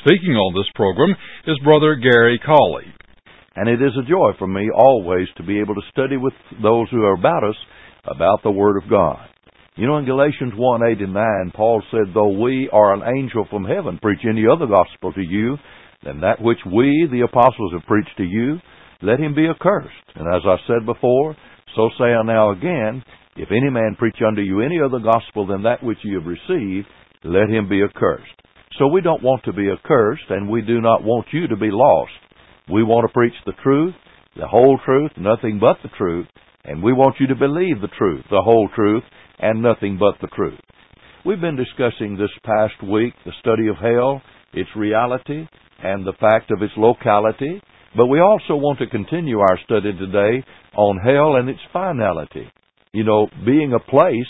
speaking on this program is Brother Gary Cawley. And it is a joy for me always to be able to study with those who are about us about the Word of God. You know, in Galatians 1:8 and 9, Paul said, though we or an angel from heaven preach any other gospel to you than that which we, the apostles, have preached to you, let him be accursed. And as I said before, so say I now again, if any man preach unto you any other gospel than that which you have received, let him be accursed. So we don't want to be accursed, and we do not want you to be lost. We want to preach the truth, the whole truth, nothing but the truth, and we want you to believe the truth, the whole truth, and nothing but the truth. We've been discussing this past week the study of hell, its reality, and the fact of its locality, but we also want to continue our study today on hell and its finality. You know, being a place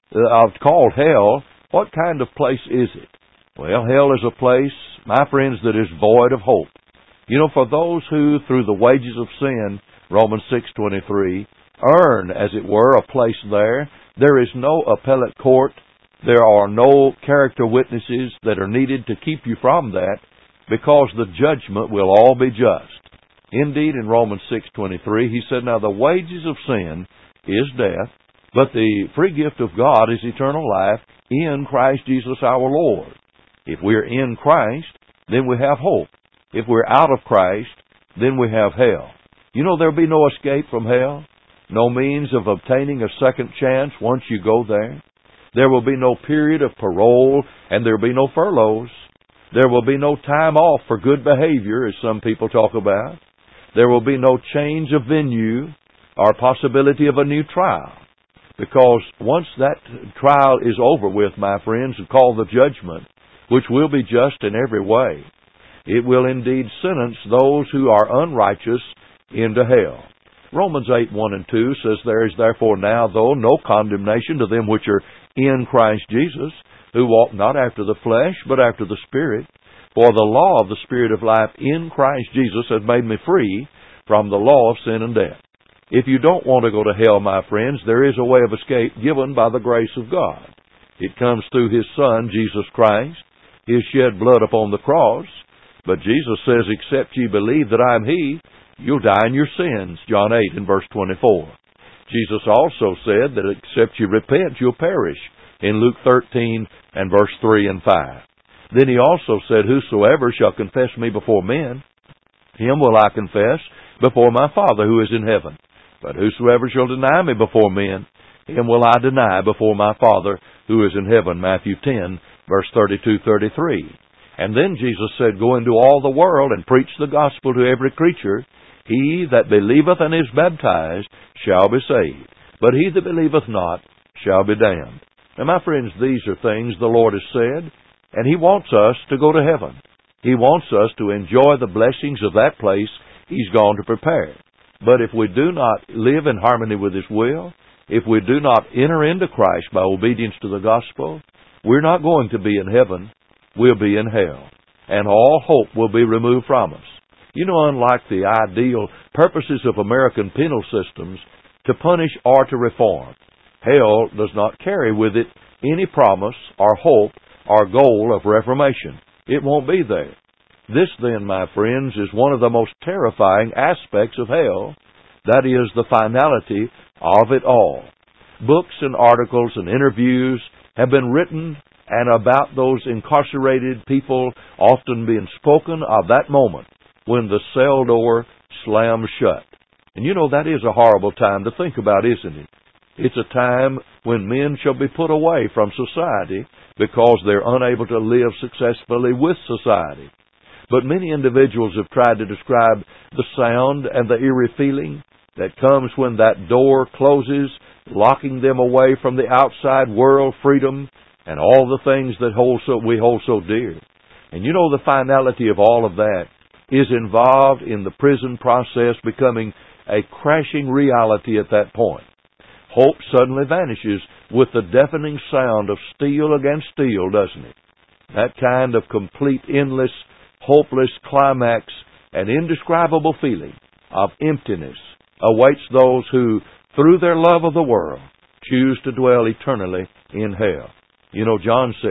called hell, what kind of place is it? Well, hell is a place, my friends, that is void of hope. You know, for those who, through the wages of sin, Romans 6:23, earn, as it were, a place there, there is no appellate court, there are no character witnesses that are needed to keep you from that, because the judgment will all be just. Indeed, in Romans 6:23, he said, now the wages of sin is death, but the free gift of God is eternal life in Christ Jesus our Lord. If we're in Christ, then we have hope. If we're out of Christ, then we have hell. You know, there'll be no escape from hell, no means of obtaining a second chance once you go there. There will be no period of parole, and there will be no furloughs. There will be no time off for good behavior, as some people talk about. There will be no change of venue or possibility of a new trial. Because once that trial is over with, my friends, and called the judgment, which will be just in every way, it will indeed sentence those who are unrighteous into hell. Romans 8:1 and 2 says, there is therefore now, though, no condemnation to them which are in Christ Jesus, who walk not after the flesh, but after the Spirit. For the law of the Spirit of life in Christ Jesus has made me free from the law of sin and death. If you don't want to go to hell, my friends, there is a way of escape given by the grace of God. It comes through His Son, Jesus Christ, His shed blood upon the cross. But Jesus says, except ye believe that I am He, you'll die in your sins, John 8 and verse 24. Jesus also said that except you repent, you'll perish, in Luke 13 and verse 3 and 5. Then He also said, whosoever shall confess me before men, him will I confess before my Father who is in heaven. But whosoever shall deny me before men, him will I deny before my Father who is in heaven, Matthew 10, verse 32-33. And then Jesus said, go into all the world and preach the gospel to every creature. He that believeth and is baptized shall be saved, but he that believeth not shall be damned. Now, my friends, these are things the Lord has said, and He wants us to go to heaven. He wants us to enjoy the blessings of that place He's gone to prepare. But if we do not live in harmony with His will, if we do not enter into Christ by obedience to the gospel, we're not going to be in heaven. We'll be in hell, and all hope will be removed from us. You know, unlike the ideal purposes of American penal systems to punish or to reform, hell does not carry with it any promise or hope or goal of reformation. It won't be there. This, then, my friends, is one of the most terrifying aspects of hell. That is the finality of it all. Books and articles and interviews have been written and about those incarcerated people often being spoken of that moment when the cell door slams shut. And you know, that is a horrible time to think about, isn't it? It's a time when men shall be put away from society because they're unable to live successfully with society. But many individuals have tried to describe the sound and the eerie feeling that comes when that door closes, locking them away from the outside world, freedom, and all the things that we hold so dear. And you know, the finality of all of that is involved in the prison process becoming a crashing reality at that point. Hope suddenly vanishes with the deafening sound of steel against steel, doesn't it? That kind of complete, endless, hopeless climax and indescribable feeling of emptiness awaits those who, through their love of the world, choose to dwell eternally in hell. You know, John said,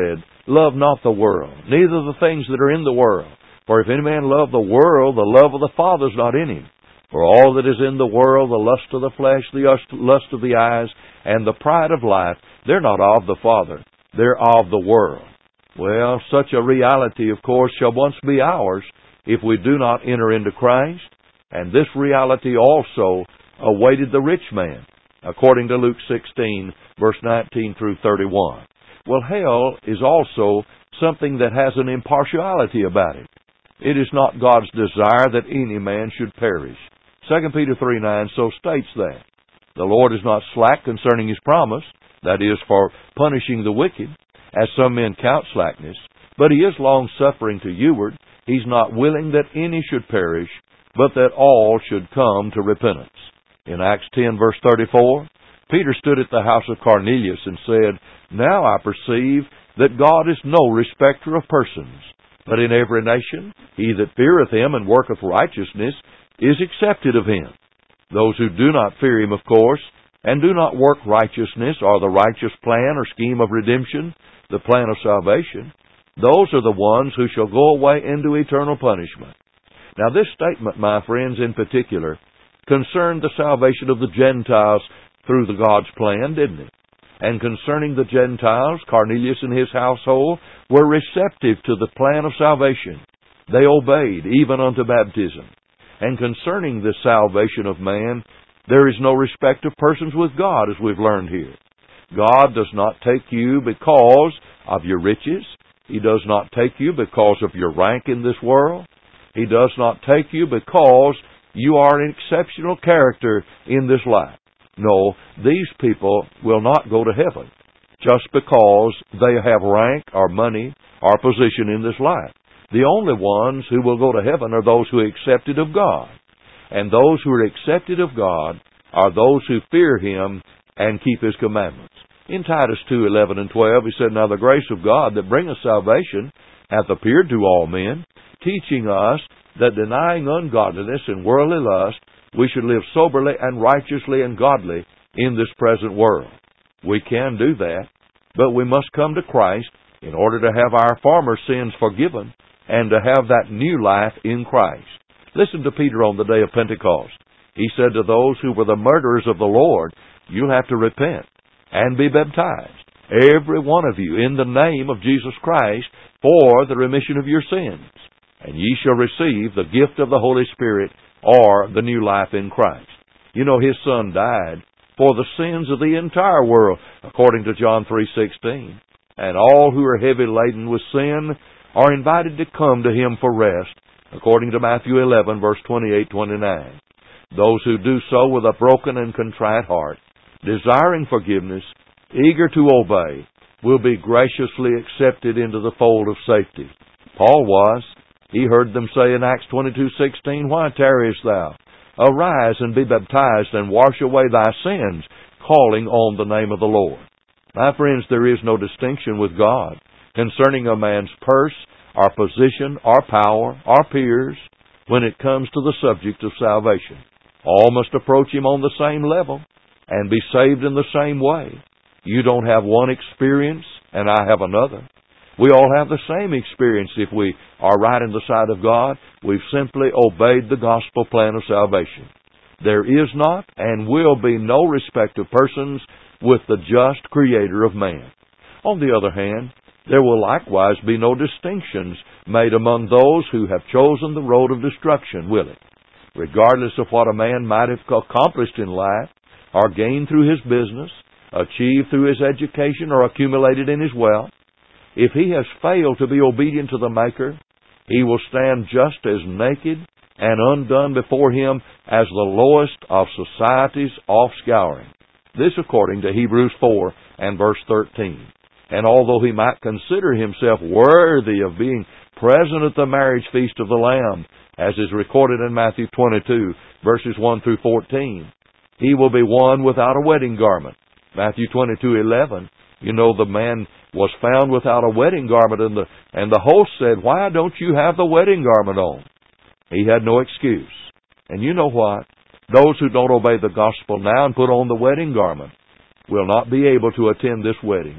love not the world, neither the things that are in the world. For if any man love the world, the love of the Father is not in him. For all that is in the world, the lust of the flesh, the lust of the eyes, and the pride of life, they're not of the Father, they're of the world. Well, such a reality, of course, shall once be ours if we do not enter into Christ. And this reality also awaited the rich man, according to Luke 16, verse 19 through 31. Well, hell is also something that has an impartiality about it. It is not God's desire that any man should perish. 2 Peter 3:9 so states that. The Lord is not slack concerning His promise, that is, for punishing the wicked, as some men count slackness, but He is long-suffering to youward. He's not willing that any should perish, but that all should come to repentance. In Acts 10, verse 34, Peter stood at the house of Cornelius and said, Now I perceive that God is no respecter of persons, but in every nation he that feareth Him and worketh righteousness is accepted of Him. Those who do not fear Him, of course, and do not work righteousness or the righteous plan or scheme of redemption, the plan of salvation, those are the ones who shall go away into eternal punishment. Now this statement, my friends, in particular, concerned the salvation of the Gentiles through the God's plan, didn't it? And concerning the Gentiles, Cornelius and his household were receptive to the plan of salvation. They obeyed, even unto baptism. And concerning the salvation of man, there is no respect of persons with God, as we've learned here. God does not take you because of your riches. He does not take you because of your rank in this world. He does not take you because you are an exceptional character in this life. No, these people will not go to heaven just because they have rank or money or position in this life. The only ones who will go to heaven are those who are accepted of God. And those who are accepted of God are those who fear Him and keep His commandments. In Titus 2:11 and 12, he said, Now the grace of God that bringeth salvation hath appeared to all men, teaching us that denying ungodliness and worldly lust, we should live soberly and righteously and godly in this present world. We can do that, but we must come to Christ in order to have our former sins forgiven and to have that new life in Christ. Listen to Peter on the day of Pentecost. He said to those who were the murderers of the Lord, You'll have to repent and be baptized, every one of you, in the name of Jesus Christ, for the remission of your sins. And ye shall receive the gift of the Holy Spirit, or the new life in Christ. You know, His Son died for the sins of the entire world, according to John 3:16. And all who are heavy laden with sin are invited to come to Him for rest, according to Matthew 11, verse 28-29. Those who do so with a broken and contrite heart, desiring forgiveness, eager to obey, will be graciously accepted into the fold of safety. Paul was. He heard them say in Acts 22:16, Why tarriest thou? Arise and be baptized and wash away thy sins, calling on the name of the Lord. My friends, there is no distinction with God concerning a man's purse, or position, or power, or peers, when it comes to the subject of salvation. All must approach Him on the same level and be saved in the same way. You don't have one experience and I have another. We all have the same experience if we are right in the sight of God. We've simply obeyed the gospel plan of salvation. There is not and will be no respect of persons with the just Creator of man. On the other hand, there will likewise be no distinctions made among those who have chosen the road of destruction, will it? Regardless of what a man might have accomplished in life, or gained through his business, achieved through his education, or accumulated in his wealth, if he has failed to be obedient to the Maker, he will stand just as naked and undone before Him as the lowest of society's offscouring. This according to Hebrews 4 and verse 13. And although he might consider himself worthy of being present at the marriage feast of the Lamb, as is recorded in Matthew 22, verses 1 through 14, he will be one without a wedding garment. Matthew 22:11, you know, the man was found without a wedding garment, and the host said, Why don't you have the wedding garment on? He had no excuse. And you know what? Those who don't obey the gospel now and put on the wedding garment will not be able to attend this wedding.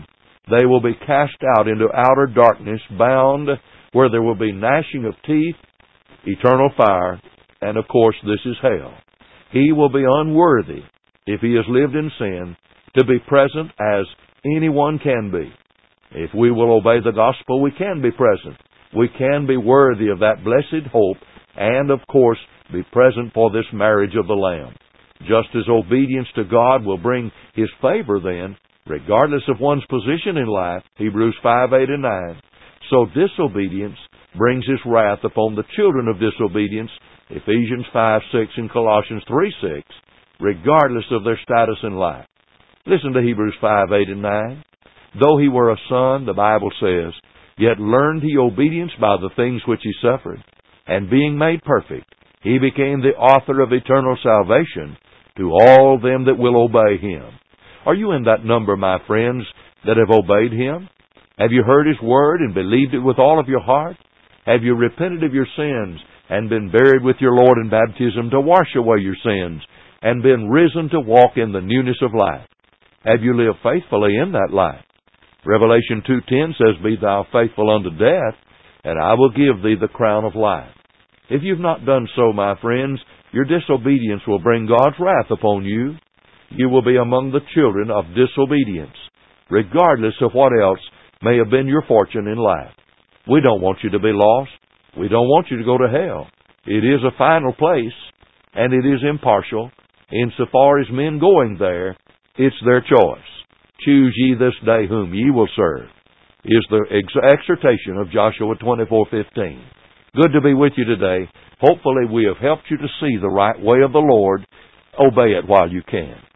They will be cast out into outer darkness, bound, where there will be gnashing of teeth, eternal fire, and of course this is hell. He will be unworthy, if he has lived in sin, to be present as anyone can be. If we will obey the gospel, we can be present. We can be worthy of that blessed hope and, of course, be present for this marriage of the Lamb. Just as obedience to God will bring His favor then, regardless of one's position in life, Hebrews 5:8 and 9, so disobedience brings His wrath upon the children of disobedience, Ephesians 5:6 and Colossians 3:6, regardless of their status in life. Listen to Hebrews 5:8 and 9. Though he were a son, the Bible says, yet learned he obedience by the things which he suffered, and being made perfect, he became the author of eternal salvation to all them that will obey him. Are you in that number, my friends, that have obeyed him? Have you heard his word and believed it with all of your heart? Have you repented of your sins and been buried with your Lord in baptism to wash away your sins, and been risen to walk in the newness of life? Have you lived faithfully in that life? Revelation 2:10 says, Be thou faithful unto death, and I will give thee the crown of life. If you've not done so, my friends, your disobedience will bring God's wrath upon you. You will be among the children of disobedience, regardless of what else may have been your fortune in life. We don't want you to be lost. We don't want you to go to hell. It is a final place, and it is impartial. Insofar as men going there, it's their choice. Choose ye this day whom ye will serve, is the exhortation of Joshua 24:15. Good to be with you today. Hopefully we have helped you to see the right way of the Lord. Obey it while you can.